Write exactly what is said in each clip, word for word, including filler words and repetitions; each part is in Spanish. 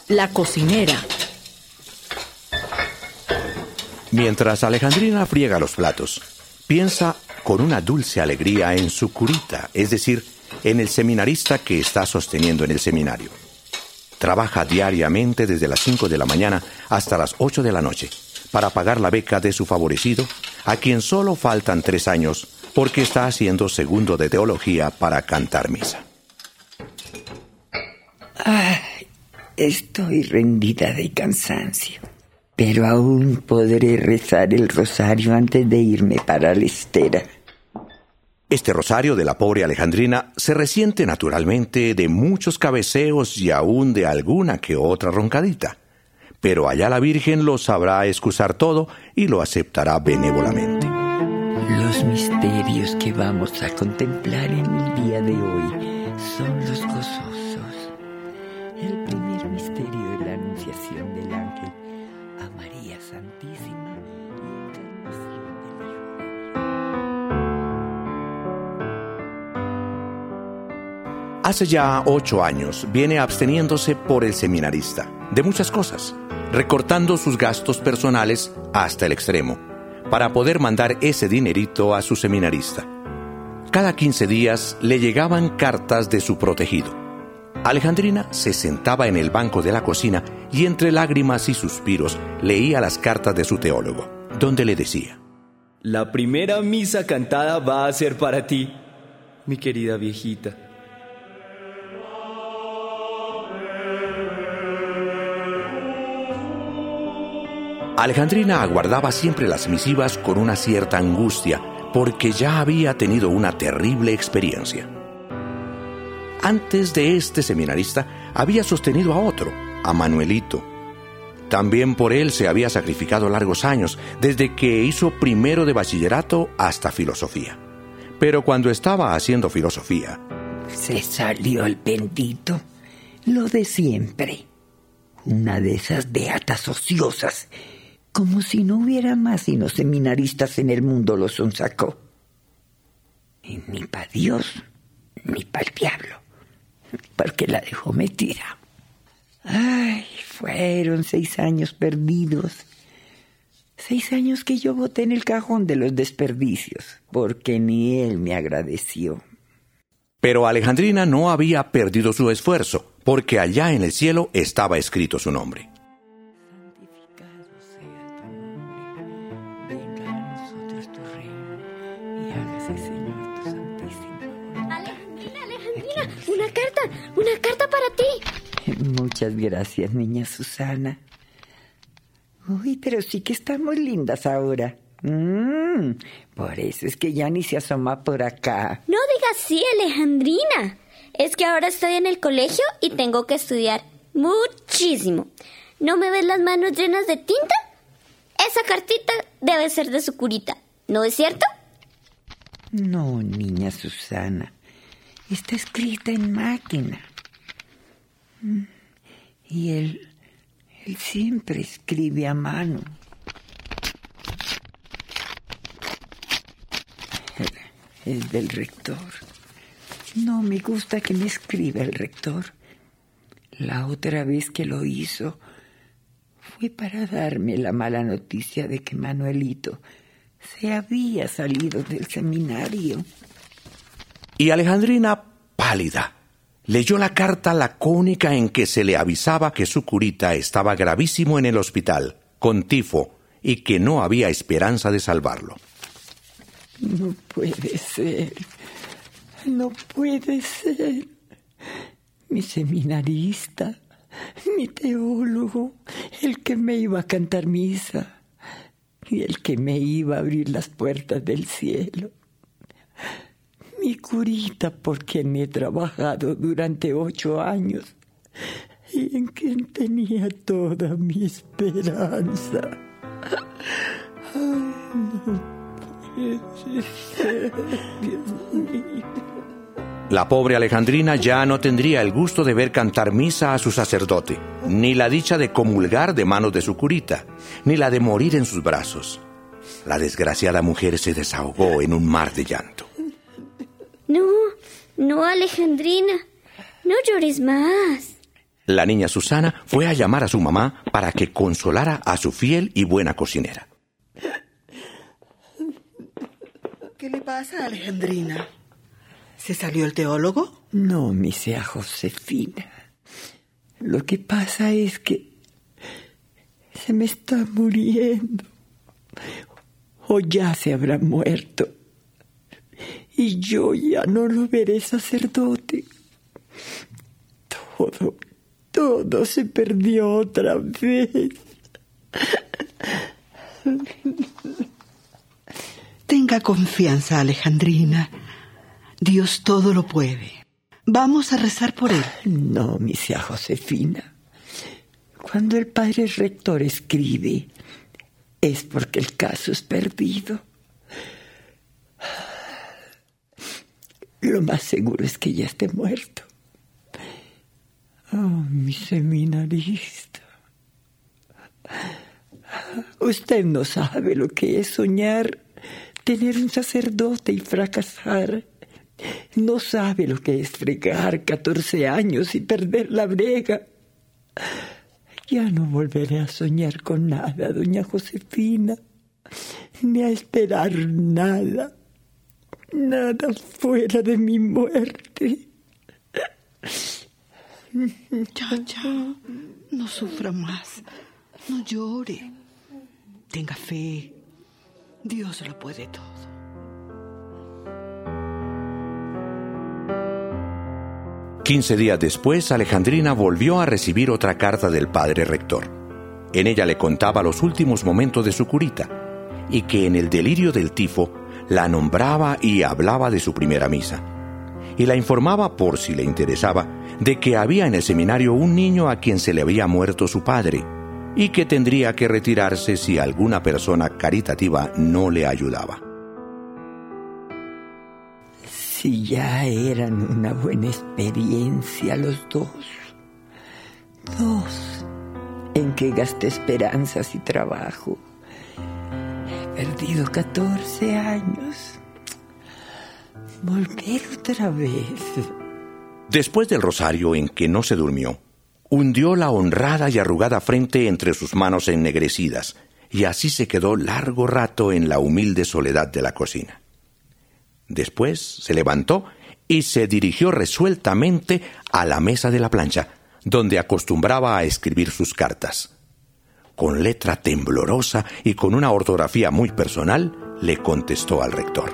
La cocinera. Mientras Alejandrina friega los platos, piensa con una dulce alegría en su curita, es decir, en el seminarista que está sosteniendo en el seminario. Trabaja diariamente desde las cinco de la mañana hasta las ocho de la noche para pagar la beca de su favorecido, a quien solo faltan tres años porque está haciendo segundo de teología para cantar misa. Ay, estoy rendida de cansancio, pero aún podré rezar el rosario antes de irme para la estera. Este rosario de la pobre Alejandrina se resiente naturalmente de muchos cabeceos y aún de alguna que otra roncadita. Pero allá la Virgen lo sabrá excusar todo y lo aceptará benévolamente. Los misterios que vamos a contemplar en el día de hoy son los gozosos. El primer misterio es la anunciación del ángel a María Santísima. Hace ya ocho años viene absteniéndose por el seminarista de muchas cosas, recortando sus gastos personales hasta el extremo, para poder mandar ese dinerito a su seminarista. Cada quince días le llegaban cartas de su protegido. Alejandrina se sentaba en el banco de la cocina y entre lágrimas y suspiros leía las cartas de su teólogo, donde le decía: La primera misa cantada va a ser para ti, mi querida viejita. Alejandrina aguardaba siempre las misivas con una cierta angustia, porque ya había tenido una terrible experiencia. Antes de este seminarista había sostenido a otro, a Manuelito. También por él se había sacrificado largos años, desde que hizo primero de bachillerato hasta filosofía. Pero cuando estaba haciendo filosofía... Se salió el bendito, lo de siempre. Una de esas beatas ociosas, como si no hubiera más sino seminaristas en el mundo, los sonsacó. Y ni pa' Dios, ni pa' el diablo, porque la dejó metida. Ay, fueron seis años perdidos. Seis años que yo boté en el cajón de los desperdicios, porque ni él me agradeció. Pero Alejandrina no había perdido su esfuerzo, porque allá en el cielo estaba escrito su nombre. Santificado sea tu nombre, venga a nosotros tu reino, y hágase, Señor, tu santísima. Alejandrina, Alejandrina, una carta, una carta para ti. Muchas gracias, niña Susana. Uy, pero sí que estamos lindas ahora. Mm, por eso es que ya ni se asoma por acá. No digas así, Alejandrina. Es que ahora estoy en el colegio y tengo que estudiar muchísimo. ¿No me ves las manos llenas de tinta? Esa cartita debe ser de su curita, ¿no es cierto? No, niña Susana. Está escrita en máquina. Y él, él siempre escribe a mano. Es del rector. No me gusta que me escriba el rector. La otra vez que lo hizo fue para darme la mala noticia de que Manuelito se había salido del seminario. Y Alejandrina, pálida, leyó la carta lacónica en que se le avisaba que su curita estaba gravísimo en el hospital, con tifo, y que no había esperanza de salvarlo. No puede ser, no puede ser. Mi seminarista, mi teólogo, el que me iba a cantar misa y el que me iba a abrir las puertas del cielo. Mi curita, por quien he trabajado durante ocho años y en quien tenía toda mi esperanza. Ay, no. Dios mío. La pobre Alejandrina ya no tendría el gusto de ver cantar misa a su sacerdote, ni la dicha de comulgar de manos de su curita, ni la de morir en sus brazos. La desgraciada mujer se desahogó en un mar de llanto. No, no, Alejandrina, no llores más. La niña Susana fue a llamar a su mamá para que consolara a su fiel y buena cocinera. ¿Qué le pasa a Alejandrina? ¿Se salió el teólogo? No, mi sea Josefina. Lo que pasa es que se me está muriendo. O ya se habrá muerto. Y yo ya no lo veré sacerdote. Todo, todo se perdió otra vez. Tenga confianza, Alejandrina. Dios todo lo puede. Vamos a rezar por él. No, mi sea Josefina. Cuando el padre rector escribe, es porque el caso es perdido. Lo más seguro es que ya esté muerto. Oh, mi seminarista. Usted no sabe lo que es soñar tener un sacerdote y fracasar. No sabe lo que es fregar catorce años y perder la brega. Ya no volveré a soñar con nada, doña Josefina, ni a esperar nada, nada fuera de mi muerte. Ya, ya, no sufra más, no llore, tenga fe, Dios lo puede todo. Quince días después, Alejandrina volvió a recibir otra carta del padre rector. En ella le contaba los últimos momentos de su curita y que en el delirio del tifo la nombraba y hablaba de su primera misa. Y la informaba, por si le interesaba, de que había en el seminario un niño a quien se le había muerto su padre y que tendría que retirarse si alguna persona caritativa no le ayudaba. Si ya eran una buena experiencia los dos. Dos en que gasté esperanzas y trabajo. He perdido catorce años. Volver otra vez. Después del rosario en que no se durmió, hundió la honrada y arrugada frente entre sus manos ennegrecidas, y así se quedó largo rato en la humilde soledad de la cocina. Después se levantó y se dirigió resueltamente a la mesa de la plancha, donde acostumbraba a escribir sus cartas. Con letra temblorosa y con una ortografía muy personal, le contestó al rector.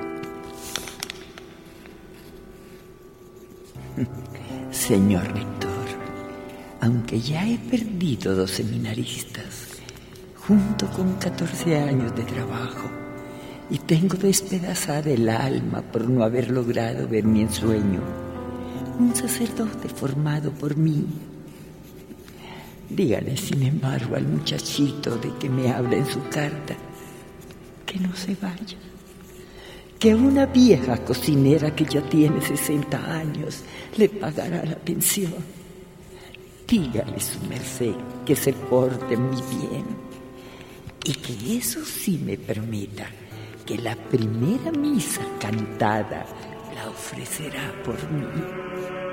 Señor rector, aunque ya he perdido dos seminaristas, junto con catorce años de trabajo, y tengo despedazada el alma por no haber logrado ver mi ensueño, un sacerdote formado por mí. Dígale, sin embargo, al muchachito de que me habla en su carta, que no se vaya, que una vieja cocinera que ya tiene sesenta años le pagará la pensión. Dígale, su merced, que se porte muy bien y que eso sí me permita que la primera misa cantada la ofrecerá por mí.